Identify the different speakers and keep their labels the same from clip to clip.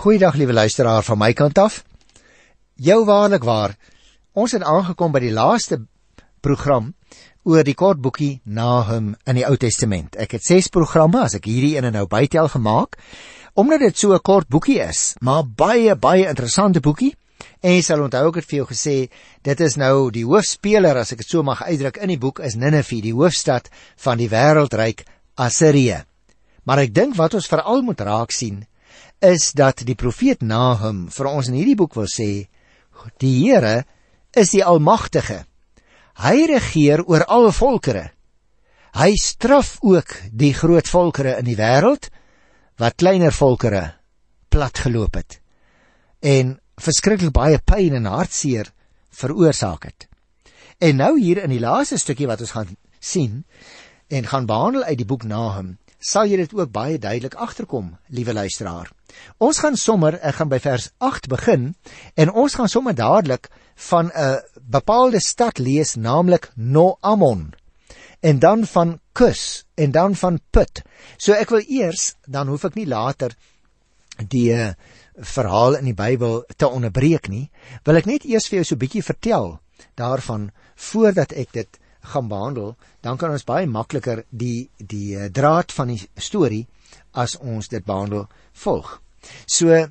Speaker 1: Goeiedag liewe luisteraar van my kant af. Jou waarlik waar, ons het aangekom by die laaste program oor die kort boekie Nahum in die Ou Testament. Ek het 6 programme, as ek hierdie ene nou bytel, gemaak, omdat dit so 'n kort boekie is, maar baie interessante boekie. En jy sal onthou, ek het vir jou gesê, dit is nou die hoofspeler, as ek het so mag uitdruk, in die boek is Ninive, die hoofstad van die wêreldryk Assirië. Maar ek dink wat ons veral moet raak sien, is dat die profeet Nahum vir ons in hierdie boek wil sê, die Here is die Almagtige. Hy regeer oor alle volkere. Hy straf ook die groot volkere in die wêreld, wat kleiner volkere platgeloop het, en verskriklik baie pyn en hartseer veroorsaak het. En nou hier in die laaste stukkie wat ons gaan sien, en gaan behandel uit die boek Nahum, sal jy dit ook baie duidelik agterkom, liewe luisteraar. Ons gaan sommer, ek gaan by vers 8 begin, en ons gaan sommer dadelik van 'n bepaalde stad lees, naamlik Noamon, en dan van Kus, en dan van Put. So ek wil eers, dan hoef ek nie later die verhaal in die Bybel te onderbreek nie, wil ek net eers vir jou so 'n bietjie vertel daarvan, voordat ek dit gaan behandel, dan kan ons baie makliker die draad van die storie, as ons dit behandel, volg. So,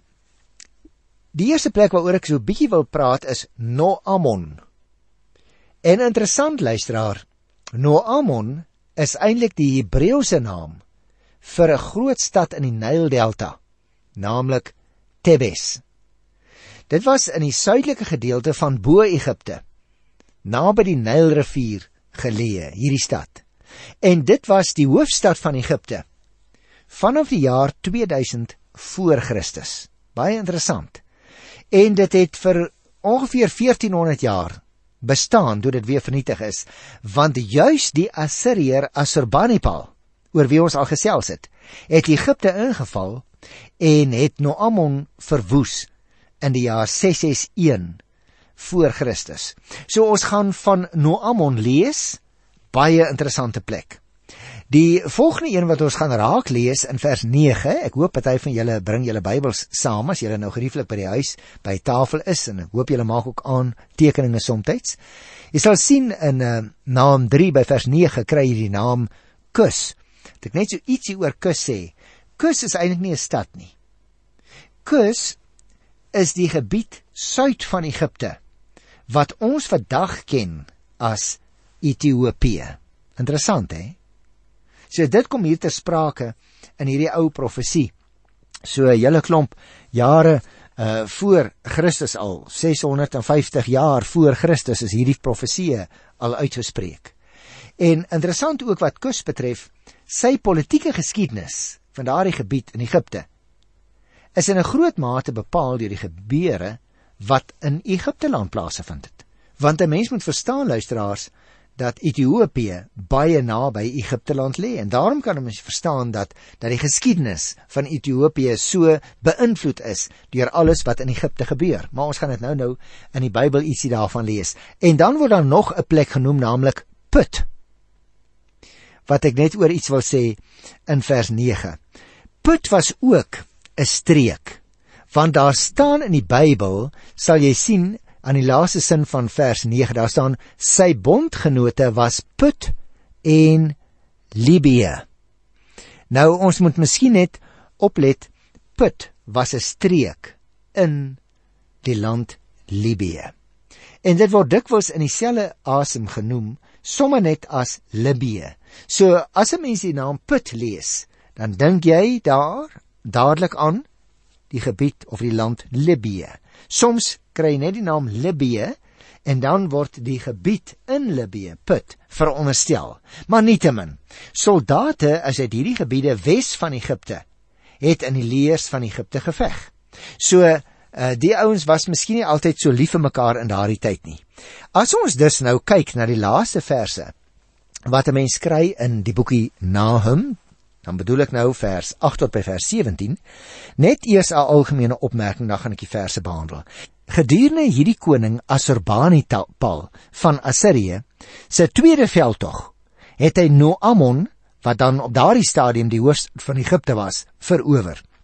Speaker 1: die eerste plek waaroor ek so 'n bietjie wil praat is Noamon. En interessant luisteraar, Noamon is eintlik die Hebreëse naam vir 'n groot stad in die Nyldelta, naamlik Tebes. Dit was in die suidelike gedeelte van Bo-Egipte, naby die Nylrivier geleë, hierdie stad. En dit was die hoofstad van Egipte vanaf die jaar 2000 voor Christus. Baie interessant. En dit het vir ongeveer 1400 jaar bestaan, toe dit weer vernietig is, want juis die Assiriër Assurbanipal, oor wie ons al gesels het Egipte ingeval en het Noamon verwoes in die jaar 661 voor Christus. So ons gaan van Noamon lees, baie interessante plek. Die volgende een wat ons gaan raak lees in vers 9, ek hoop party van julle bring julle Bybels saam, as julle nou gerieflik by die huis, by tafel is, en ek hoop julle maak ook aantekeninge somtyds. Jy sal sien in Nahum 3 by vers 9, kry jy die naam Kus. Het ek net so ietsie oor Kus sê. Kus is eintlik nie 'n stad nie. Kus is die gebied suid van Egipte, wat ons vandag ken as Ethiopië. Interessant, hè? So dit kom hier ter sprake in hierdie ou profesie. So 'n hele klomp jare voor Christus al, 650 jaar voor Christus is hierdie profesie al uitgespreek. En interessant ook wat Kus betref, sy politieke geskiedenis van daardie gebied in Egipte is in 'n groot mate bepaal deur die gebeure wat in Egipte land plaasgevind het. Want 'n mens moet verstaan, luisteraars, dat Ethiopië baie naby Egipte land lê, en daarom kan ons verstaan dat die geskiedenis van Ethiopië so beïnvloed is deur alles wat in Egipte gebeur. Maar ons gaan dit nou in die Bybel ietsie daarvan lees. En dan word daar nog 'n plek genoem, naamlik Put, wat ek net oor iets wil sê in vers 9. Put was ook 'n streek, want daar staan in die Bybel, sal jy sien, aan die laaste sin van vers 9, daar staan, sy bondgenote was Put en Libië. Nou, ons moet miskien net oplet, Put was 'n streek in die land Libië. En dit word dikwels in dieselfde asem genoem, sommer net as Libië. So, as 'n mens die naam Put lees, dan dink jy dadelik aan die gebied of die land Libië. Soms kry jy net die naam Libië, en dan word die gebied in Libië, Put, veronderstel. Maar nietemin, soldate as uit hierdie gebiede wes van Egipte, het in die leers van Egipte geveg. So, die ouens was miskien nie altyd so lief vir mekaar in daardie tyd nie. As ons dus nou kyk na die laaste verse, wat 'n mens kry in die boekie Nahum, dan bedoel ek nou vers 8 tot by vers 17, net eers 'n algemene opmerking, dan gaan ek die verse behandel. Gedurende hierdie koning Assurbanipal van Assirië se tweede veldtog, het hy Noamon, wat dan op daardie stadium die hoofstad van Egipte was, verower.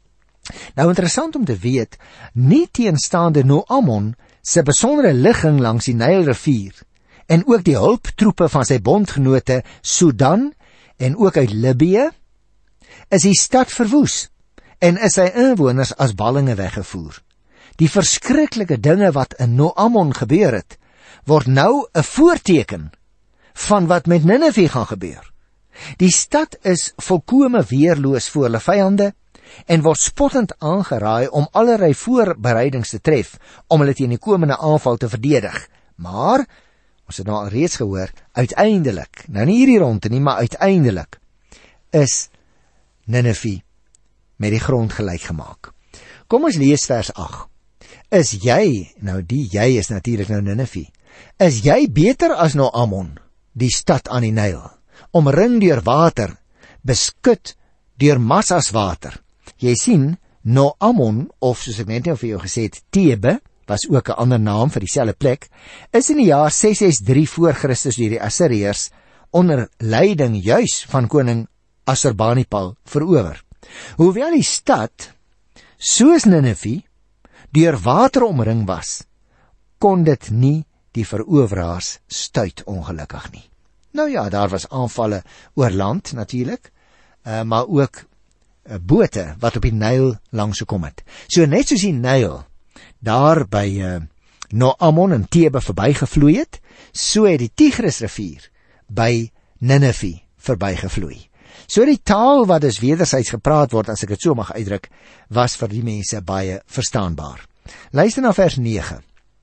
Speaker 1: Nou interessant om te weet, nie teenstaande Noamon se besondere ligging langs die Nylrivier en ook die hulptroepe van sy bondgenote Sudan en ook uit Libië, is die stad verwoes en is sy inwoners as ballinge weggevoer. Die verskriklike dinge wat in Noamon gebeur het, word nou 'n voorteken van wat met Ninive gaan gebeur. Die stad is volkome weerloos voor hulle vyande en word spottend aangeraai om allerlei voorbereidings te tref om hulle teen die komende aanval te verdedig. Maar, ons het nou al reeds gehoor, uiteindelik, nou nie hierdie rondte nie, maar uiteindelik is Ninive met die grond gelyk gemaak. Kom ons lees vers 8. Is jy, nou die jy is natuurlik nou Ninive, is jy beter as Noamon, die stad aan die Nyl, omring deur water, beskut deur massas water? Jy sien, Noamon, of soos ek net nou vir jou gesê het, Thebe, was ook 'n ander naam vir dieselfde plek, is in die jaar 663 voor Christus deur die Assiriërs onder leiding juis van koning Assurbanipal verower. Hoewel die stad, soos Ninive, deur water omring was, kon dit nie die veroweraars stuit ongelukkig nie. Nou ja, daar was aanvalle oor land natuurlik, maar ook bote wat op die Nyl langs gekom het. So net soos die Nyl daar by Noamon en Thebe verbygevloei het, so het die Tigrisrivier by Ninive verbygevloei. So die taal wat dus wederzijds gepraat word, as ek dit so mag uitdruk, was vir die mense baie verstaanbaar. Luister na vers 9.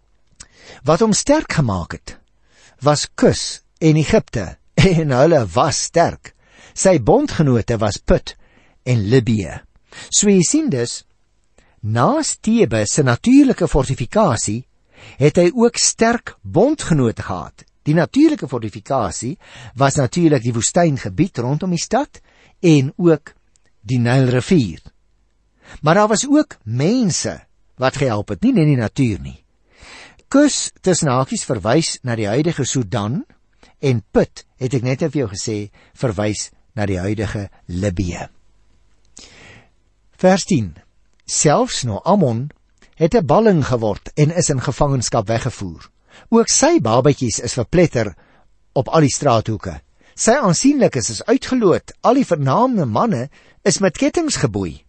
Speaker 1: Wat hom sterk gemaak het, was Kus en Egipte, en hulle was sterk. Sy bondgenote was Put en Libië. So jy sien dus, naas Thebe se natuurlike fortifikasie, het hy ook sterk bondgenote gehad. Die natuurlike fortifikasie was natuurlik die woestyngebied rondom die stad en ook die Nylrivier. Maar daar was ook mense wat gehelp het, nie net die natuur nie. Kus tussen hakies verwys na die huidige Sudan en Put, het ek net vir jou gesê, verwys na die huidige Libië. Vers 10. Selfs Noamon het 'n balling geword en is in gevangenskap weggevoer. Ook sy babatjies is verpletter op al die straathoeke. Sy aansienlikes is uitgeloot, al die vernaamde manne is met kettinge geboei.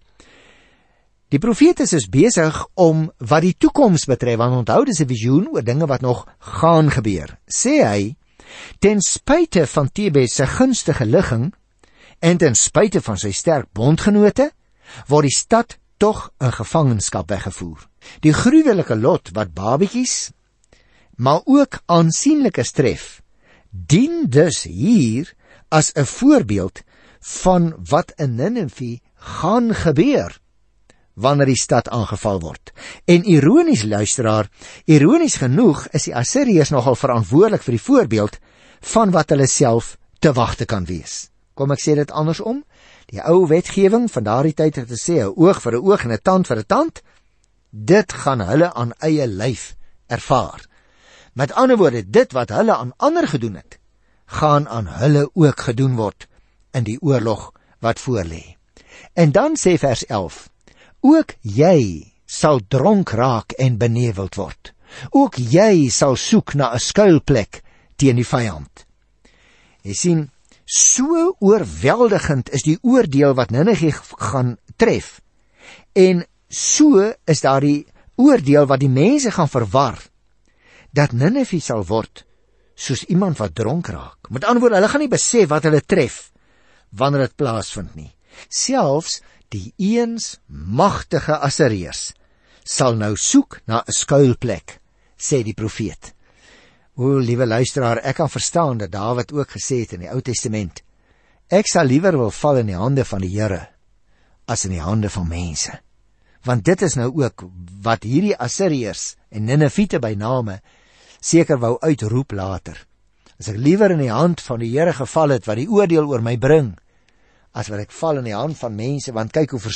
Speaker 1: Die profeet is dus besig om wat die toekoms betref, want onthou dis 'n visioen oor dinge wat nog gaan gebeur. Sê hy, ten spyte van Thebe se gunstige ligging en ten spyte van sy sterk bondgenote, word die stad tog in gevangenskap weggevoer. Die gruwelike lot wat babatjies, maar ook aansienlikes tref, dien dus hier as 'n voorbeeld van wat in Ninive gaan gebeur wanneer die stad aangeval word. En ironies, luisteraar, ironies genoeg is die Assiriërs nogal verantwoordelik vir die voorbeeld van wat hulle self te wagte kan wees. Kom ek sê dit andersom? Die ou wetgewing van daardie tyd het gesê, 'n oog vir 'n oog en 'n tand vir 'n tand. Dit gaan hulle aan eie lyf ervaar. Met ander woorde, dit wat hulle aan ander gedoen het, gaan aan hulle ook gedoen word in die oorlog wat voorlê. En dan sê vers 11, ook jy sal dronk raak en beneveld word. Ook jy sal soek na 'n skuilplek teen die vyand. Jy sien, so oorweldigend is die oordeel wat Ninive gaan tref. En so is daar die oordeel wat die mense gaan verwar, dat Ninive sal word soos iemand wat dronk raak. Met ander woorde, hulle gaan nie besef wat hulle tref wanneer dit plaasvind nie. Selfs die eens magtige Assiriërs sal nou soek na 'n skuilplek, sê die profeet. O, liewe luisteraar, ek kan verstaan dat Dawid ook gesê het in die Ou Testament, ek sal liewer wil val in die hande van die Here as in die hande van mense. Want dit is nou ook wat hierdie Assiriërs en Ninivite by name seker wou uitroep later. As ek liewer in die hand van die Here geval het wat die oordeel oor my bring, as wat ek val in die hand van mense, want kyk hoe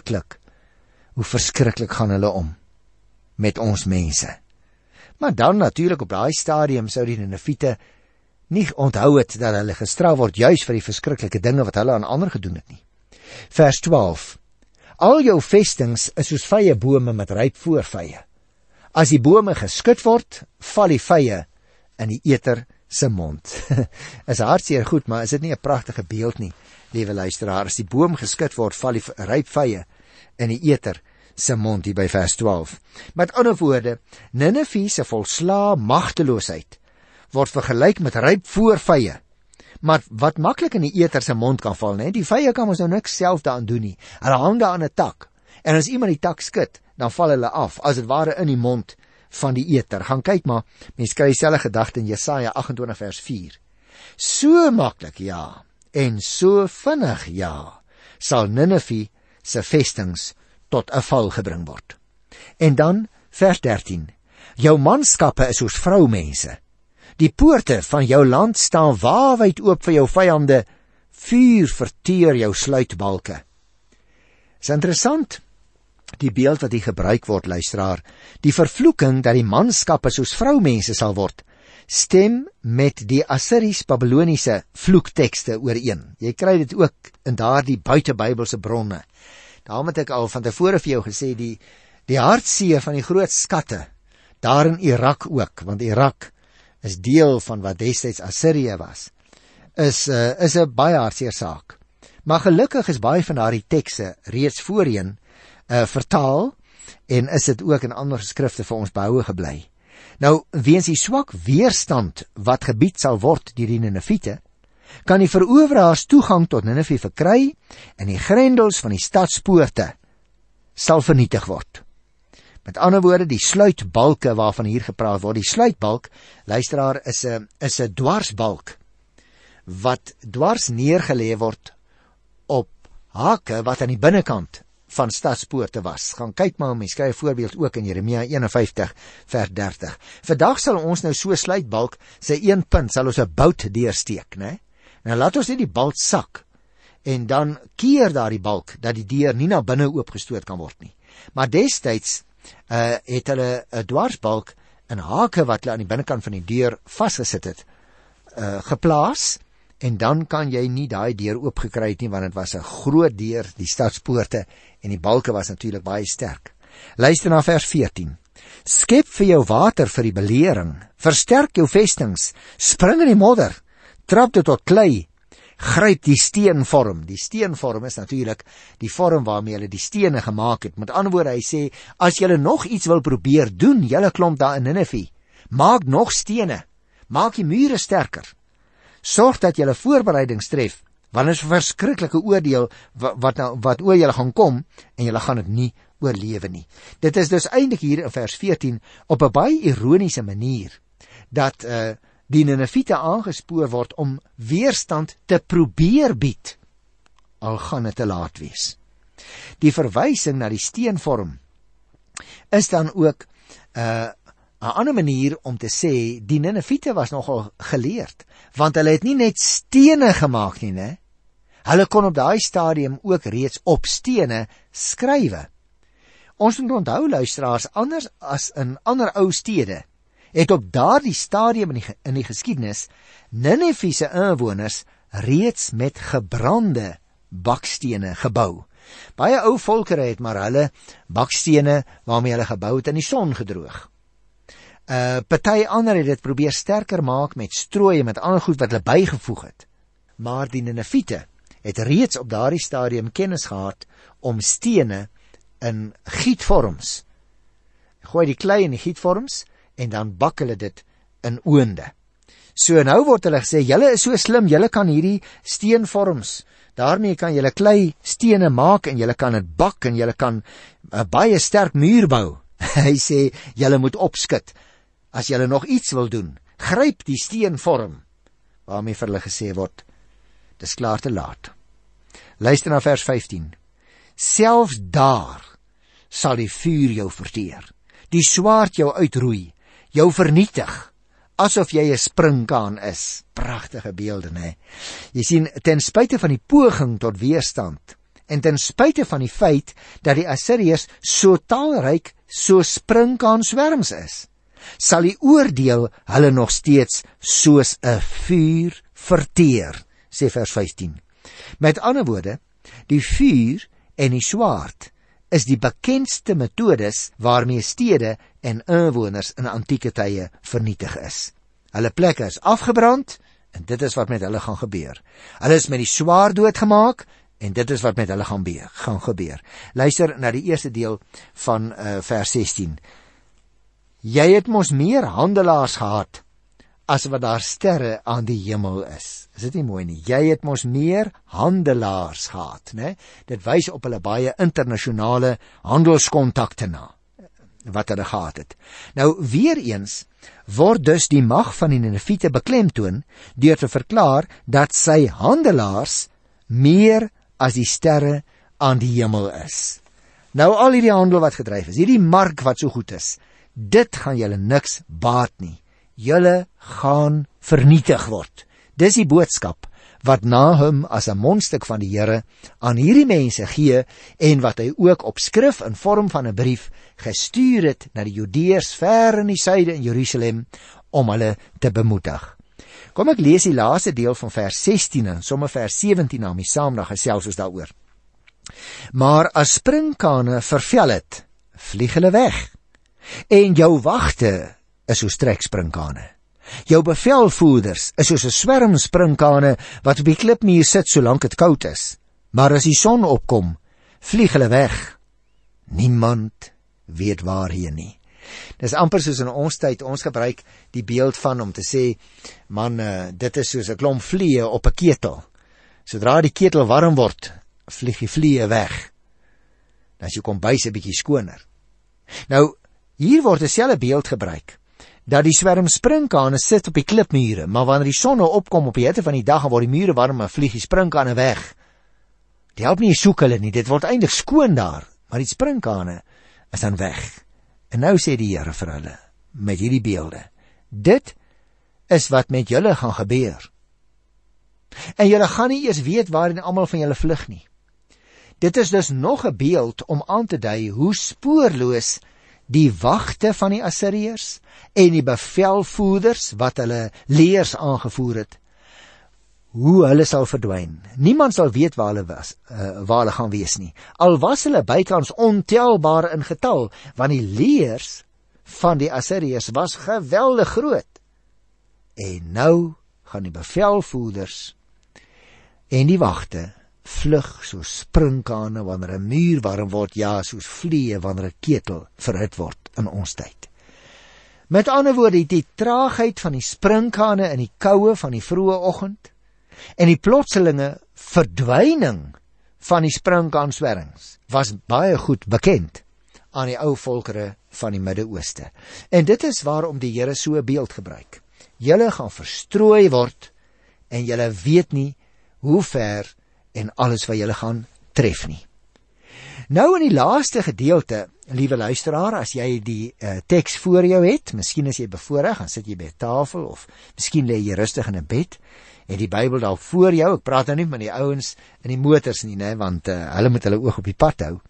Speaker 1: verskriklik gaan hulle om met ons mense. Maar dan natuurlik op daai stadium sou die Ninivite nie onthou het dat hulle gestraf word juis vir die verskriklike dinge wat hulle aan ander gedoen het nie. Vers 12. al jou vestings is soos vye bome met ryp voorvye. As die bome geskit word, val die vye in die eter se mond. Is hartseer goed, maar is dit nie 'n pragtige beeld nie, liewe luisteraar? As die boom geskit word, val die ryp vye in die eter se mond, hier by vers 12. Met ander woorde, Ninive se volslaa magteloosheid word vergelyk met ryp voorvye, maar wat maklik in die eter se mond kan val, né? Die vye kan ons nou niks self daaraan doen nie. Hulle hang daar aan 'n tak, en as iemand die tak skud, dan val hulle af, as dit ware in die mond van die eter. Gaan kyk maar, mens kry dieselfde gedagte in Jesaja 28 vers 4. So maklik, ja, en so vinnig, ja, sal Ninive se vestings tot 'n val gebring word. En dan vers 13. Jou manskappe is soos vroumense. Die poorte van jou land staan waawyd oop vir jou vyande. Vuur verteer jou sluitbalke. Is interessant, die beeld wat hier gebruik word, luisteraar. Die vervloeking dat die manskappe soos vroumense sal word, stem met die Assyrisch-Babyloniese vloektekste ooreen. Jy kry dit ook in daardie buitebybelse bronne. Daarom het ek al van tevore vir jou gesê, die hartseer van die groot skatte, daar in Irak ook, want Irak is deel van wat destyds Assirië was, is 'n baie hartseer saak. Maar gelukkig is baie van daardie tekste reeds voorheen vertaal, en is dit ook in ander skrifte vir ons behoue gebly. Nou, weens die swak weerstand wat gebied sal word deur die Ninivite, kan die veroweraars toegang tot Ninive verkry, en die grendels van die stadspoorte sal vernietig word. Met ander woorde, die sluitbalke waarvan hier gepraat word, die sluitbalk, luisteraar, is 'n dwarsbalk, wat dwars neergelê word op hake wat aan die binnekant van stadspoorte was. Gaan kyk maar, mens kry 'n voorbeeld ook in Jeremia 51 vers 30. Vandag sal ons nou so sluitbalk, sy een punt sal ons 'n bout deursteek, né? Nou laat ons net die balk sak, en dan keer daar die balk, dat die deur nie na binne oopgestoot kan word nie. Maar destyds het hulle 'n dwarsbalk in hake wat hulle aan die binnekant van die deur vasgesit het, geplaas, en dan kan jy nie daai deur oopgekry het nie, want dit was 'n groot deur, die stadspoorte, en die balke was natuurlik baie sterk. Luister na vers 14. Skep vir jou water vir die belering, versterk jou vestings, spring in die modder, trap dit tot klei, gryp die steenvorm. Die steenvorm is natuurlik die vorm waarmee hulle die stene gemaak het. Met ander woorde, hy sê, as julle nog iets wil probeer doen, julle klomp daar in Ninive, maak nog stene, maak die mure sterker, sorg dat julle voorbereidings tref, want dit is 'n verskriklike oordeel wat oor julle gaan kom, en julle gaan dit nie oorlewe nie. Dit is dus eintlik hier in vers 14 op 'n baie ironiese manier dat die Ninivite aangespoor word om weerstand te probeer bied, al gaan dit te laat wees. Die verwysing na die steenvorm is dan ook 'n ander manier om te sê, die Ninivite was nogal geleerd, want hulle het nie net stene gemaak nie, né? Hulle kon op daai stadium ook reeds op stene skrywe. Ons moet onthou, luisteraars, anders as in ander ou stede, het op daardie stadium in die geskiedenis Ninive se inwoners reeds met gebrande bakstene gebou. Baie ou volkere het maar hulle bakstene waarmee hulle gebou het in die son gedroog. Party ander het dit probeer sterker maak met strooi, met ander goed wat hulle bygevoeg het. Maar die Ninivite het reeds op daardie stadium kennis gehad om stene in gietvorms. Gooi die klei in die gietvorms, en dan bak hulle dit in oonde. So nou word hulle gesê, julle is so slim, julle kan hierdie steenvorms, daarmee kan julle klei stene maak, en julle kan dit bak, en julle kan 'n baie sterk muur bou. Hy sê, julle moet opskit. As julle nog iets wil doen, gryp die steenvorm, waarmee vir hulle gesê word, dis klaar te laat. Luister na vers 15. Selfs daar sal die vuur jou verteer, die swaard jou uitroei, jou vernietig, asof jy 'n springkaan is. Pragtige beelde, né? Jy sien, ten spyte van die poging tot weerstand, en ten spyte van die feit dat die Assiriërs so talryk so springkaanswerms is, sal die oordeel hulle nog steeds soos 'n vuur verteer, sê vers 15. Met ander woorde, die vuur en die swaard is die bekendste metodes waarmee stede en inwoners in antieke tye vernietig is. Hulle plekke is afgebrand, en dit is wat met hulle gaan gebeur. Hulle is met die swaard doodgemaak, en dit is wat met hulle gaan gebeur. Luister na die eerste deel van vers 16. Jy het mos meer handelaars gehad, as wat daar sterre aan die hemel is. Is dit nie mooi nie? Jy het mos meer handelaars gehad, né? Dit wys op hulle baie internasionale handelskontakte na, wat hulle gehad het. Nou, weer eens, word dus die mag van die Nineviete beklemtoon, deur te verklaar, dat sy handelaars meer as die sterre aan die hemel is. Nou, al hierdie handel wat gedryf is, hierdie mark wat so goed is, dit gaan julle niks baat nie. Julle gaan vernietig word. Dis die boodskap wat Nahum as 'n mondstuk van die Here aan hierdie mense gee, en wat hy ook op skrif in vorm van 'n brief gestuur het na die Judeërs ver in die suide in Jerusalem, om hulle te bemoedig. Kom ek lees die laaste deel van vers 16 en sommer vers 17 na my saam, dan gesels ons daaroor. Maar as sprinkane vervel het, vlieg hulle weg, en jou wagte is soos treksprinkane. Jou bevelvoerders is soos 'n swerm sprinkane wat op die klipmuur sit solank dit koud is. Maar as die son opkom, vlieg hulle weg. Niemand weet waarheen nie. Dis amper soos in ons tyd, ons gebruik die beeld van om te sê, man, dit is soos 'n klomp vliee op 'n ketel. Sodra die ketel warm word, vlieg die vliee weg. Dan is jou kombuis 'n bietjie skoner. Nou, hier word dieselfde beeld gebruik, dat die swerm sprinkane sit op die klipmure, maar wanneer die son opkom op die hitte van die dag, en word die mure warm, en vlieg die sprinkane weg. Dit help nie, jy soek hulle nie, dit word eintlik skoon daar, maar die sprinkane is dan weg. En nou sê die Here vir hulle, met hierdie beelde, dit is wat met julle gaan gebeur. En julle gaan nie eers weet waarin almal van julle vlug nie. Dit is dus nog 'n beeld om aan te dui hoe spoorloos die wagte van die Assiriërs en die bevelvoerders wat hulle leers aangevoer het, hoe hulle sal verdwyn. Niemand sal weet waar hulle gaan wees nie. Al was hulle bykans ontelbaar in getal, want die leers van die Assiriërs was geweldig groot. En nou gaan die bevelvoerders en die wagte vlug soos sprinkane wanneer 'n muur warm word, ja, soos vliee wanneer 'n ketel verhit word in ons tyd. Met ander woorde, die traagheid van die sprinkane in die koue van die vroeë oggend en die plotselinge verdwyning van die sprinkaanswerings was baie goed bekend aan die ou volkere van die Midde-Ooste. En dit is waarom die Here so 'n beeld gebruik. Julle gaan verstrooi word en julle weet nie hoe ver en alles wat julle gaan tref nie. Nou in die laaste gedeelte, liewe luisteraar, as jy die teks voor jou het, miskien as jy bevoorreg, dan sit jy by 'n tafel, of miskien lê jy rustig in 'n bed, en die Bybel daar voor jou. Ek praat nou nie met die ouens in die motors nie, né, want hulle moet hulle oog op die pad hou.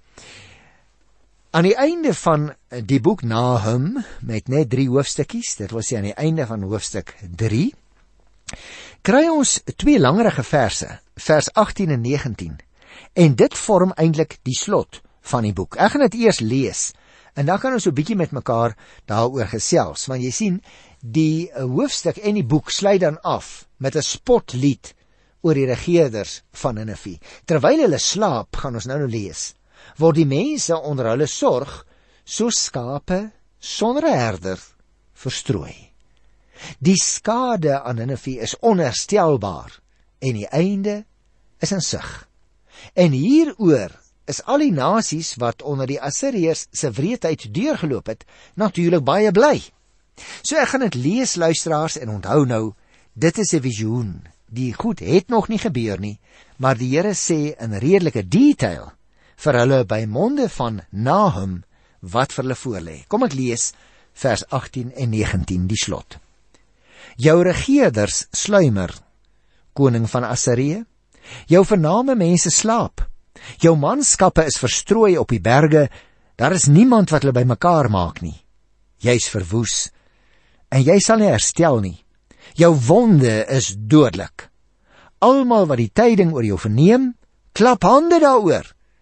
Speaker 1: Aan die einde van die boek Nahum, met net 3 hoofstukkies, dit wil sê aan die einde van hoofstuk 3, kry ons 2 langerige verse, vers 18 en 19, en dit vorm eintlik die slot van die boek. Ek gaan dit eers lees, en dan kan ons so 'n bietjie met mekaar daaroor gesels, want jy sien, die hoofstuk en die boek sluit dan af met 'n spotlied oor die regerders van Ninive. Terwyl hulle slaap, gaan ons nou lees, word die mense onder hulle sorg soos skape sonder 'n herder verstrooi. Die skade aan Ninive is onherstelbaar en die einde is in sig. En hieroor is al die nasies wat onder die Assiriërs se wreedheid deurgeloop het, natuurlik baie bly. So ek gaan dit lees, luisteraars, en onthou nou, dit is 'n visioen. Die goed het nog nie gebeur nie, maar die Here sê in redelike detail vir hulle by monde van Nahum wat vir hulle voorlê. Kom ek lees vers 18 en 19, die slot. Jou regerders sluimer, koning van Assirië. Jou vername mense slaap. Jou manskappe is verstrooi op die berge. Daar is niemand wat hulle bymekaar maak nie. Jy's verwoes en jy sal nie herstel nie. Jou wonde is dodelik. Almal wat die tyding oor jou verneem, klap hande daaroor.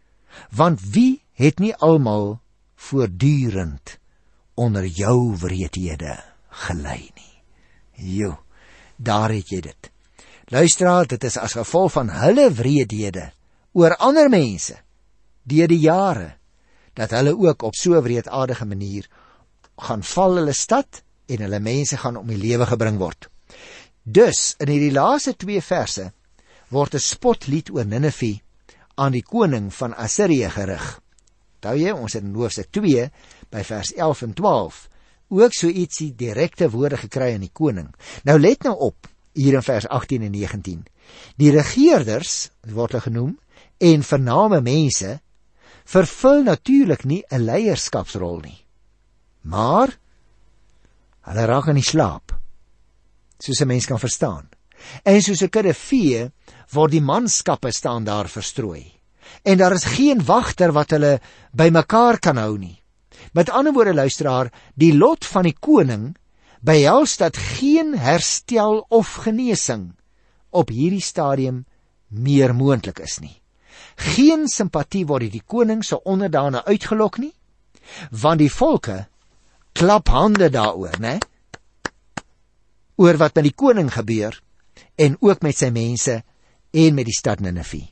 Speaker 1: Want wie het nie almal voortdurend onder jou wreedhede gelei nie? Jo, daar het jy dit. Luisteraar, dit is as gevolg van hulle wreedhede oor ander mense, deur die jare, dat hulle ook op so 'n wreedaardige manier gaan val hulle stad en hulle mense gaan om die lewe gebring word. Dus, in hierdie laaste 2 verse, word 'n spotlied oor Ninive aan die koning van Assirië gerig. Onthou jy, ons het in hoofstuk 2, by vers 11 en 12, ook so ietsie direkte woorde gekry aan die koning. Nou let nou op, hier in vers 18 en 19. Die regeerders, word hulle genoem, en vername mense, vervul natuurlik nie 'n leierskapsrol nie. Maar, hulle raak in die slaap, soos 'n mens kan verstaan. En soos 'n kudde vee, word die manskappe staan daar verstrooi. En daar is geen wagter wat hulle bymekaar kan hou nie. Met ander woorde, luisteraar, die lot van die koning behels dat geen herstel of genesing op hierdie stadium meer moontlik is nie. Geen simpatie word die koning se onderdane uitgelok nie, want die volke klap hande daaroor, né? Oor wat met die koning gebeur, en ook met sy mense, en met die stad Ninive.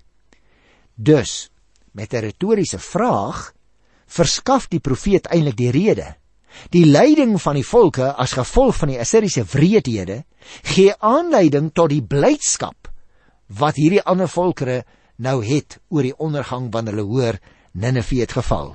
Speaker 1: Dus, met 'n retoriese vraag, verskaf die profeet eintlik die rede. Die lyding van die volke as gevolg van die Assiriese wreedhede gee aanleiding tot die blydskap wat hierdie ander volkere nou het oor die ondergang wanneer hulle hoor Ninive het geval.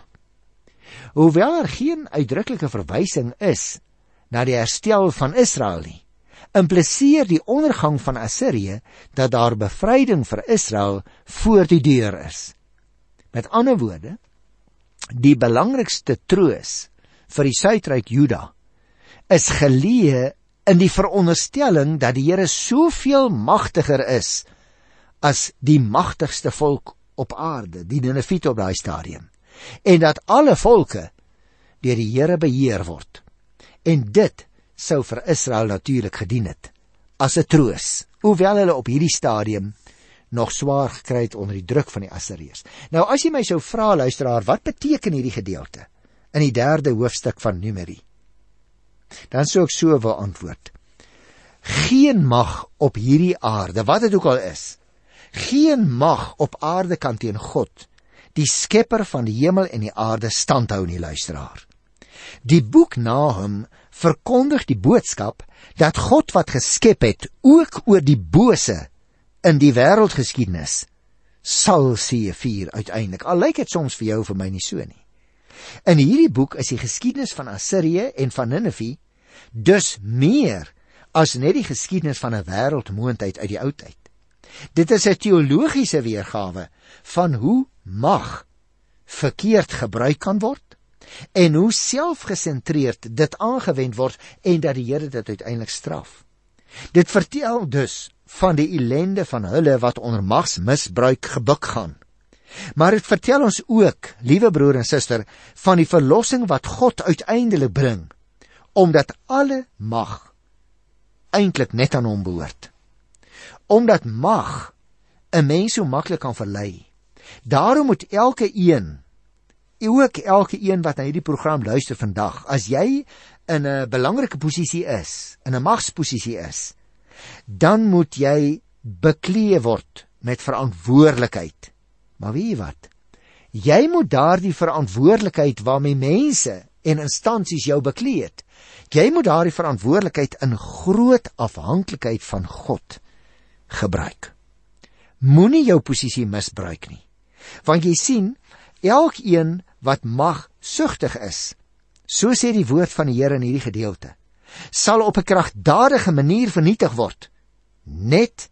Speaker 1: Hoewel er geen uitdruklike verwysing is na die herstel van Israel nie, impliseer die ondergang van Assirië dat daar bevryding vir Israel voor die deur is. Met ander woorde, die belangrikste troos vir die suidryk Juda is geleë in die veronderstelling dat die Here soveel magtiger is as die magtigste volk op aarde, die Niniviete op daai stadium, en dat alle volke deur die Here beheer word. En dit sou vir Israel natuurlik gedien het as 'n troos, hoewel hulle op hierdie stadium nog swaar gekry het onder die druk van die Assiriërs. Nou as jy my sou vra, luisteraar, wat beteken hierdie gedeelte in die 3de hoofstuk van Numeri? Dan sou ek so wil antwoord. Geen mag op hierdie aarde, wat dit ook al is, geen mag op aarde kan teen God, die skepper van die hemel en die aarde, standhou nie, luisteraar. Die boek Nahum verkondig die boodskap dat God wat geskep het, ook oor die bose in die wêreldgeskiedenis sal seëvier uiteindelik. Al lyk dit soms vir jou vir my nie so nie. In hierdie boek is die geskiedenis van Assirië en van Ninive dus meer as net die geskiedenis van 'n wêreldmoondheid uit die ou tyd. Dit is 'n teologiese weergawe van hoe mag verkeerd gebruik kan word en hoe selfgesentreerd dit aangewend word en dat die Here dit uiteindelik straf. Dit vertel dus van die ellende van hulle wat onder magsmisbruik gebuk gaan. Maar dit vertel ons ook, liewe broer en suster, van die verlossing wat God uiteindelik bring, omdat alle mag eintlik net aan hom behoort. Omdat mag 'n mens so maklik kan verlei. Daarom moet elke een wat na hierdie program luister vandag, as jy in 'n belangrike posisie is, in 'n magsposisie is, dan moet jy bekleed word met verantwoordelikheid. Maar weet jy wat? Jy moet daardie verantwoordelikheid waarmee mense en instansies jou bekleed, jy moet daardie verantwoordelikheid in groot afhanklikheid van God gebruik. Moenie jou posisie misbruik nie. Want jy sien, elkeen wat magsugtig is, so sê die woord van die Here in hierdie gedeelte, sal op 'n kragtadige manier vernietig word. Net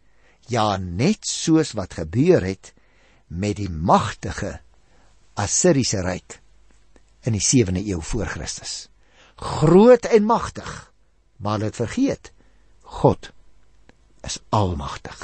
Speaker 1: soos wat gebeur het met die magtige Assiriese ryk in die 7de eeu voor Christus. Groot en magtig, maar hulle het vergeet, God is almagtig.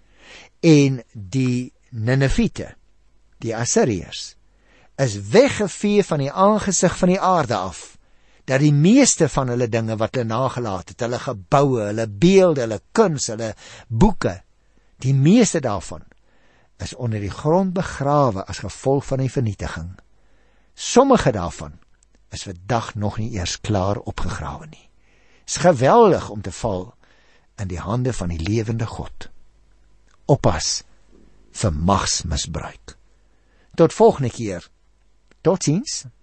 Speaker 1: En die Niniviete, die Assiriërs, is weggevee van die aangesig van die aarde af, dat die meeste van hulle dinge wat hulle nagelaat het, hulle geboue, hulle beelde, hulle kuns, hulle boeke, die meeste daarvan is onder die grond begrawe as gevolg van die vernietiging. Sommige daarvan is vandag nog nie eers klaar opgegrawe nie. Is geweldig om te val in die hande van die lewende God. Oppas vir magsmisbruik. Tot volgende keer. Totsiens.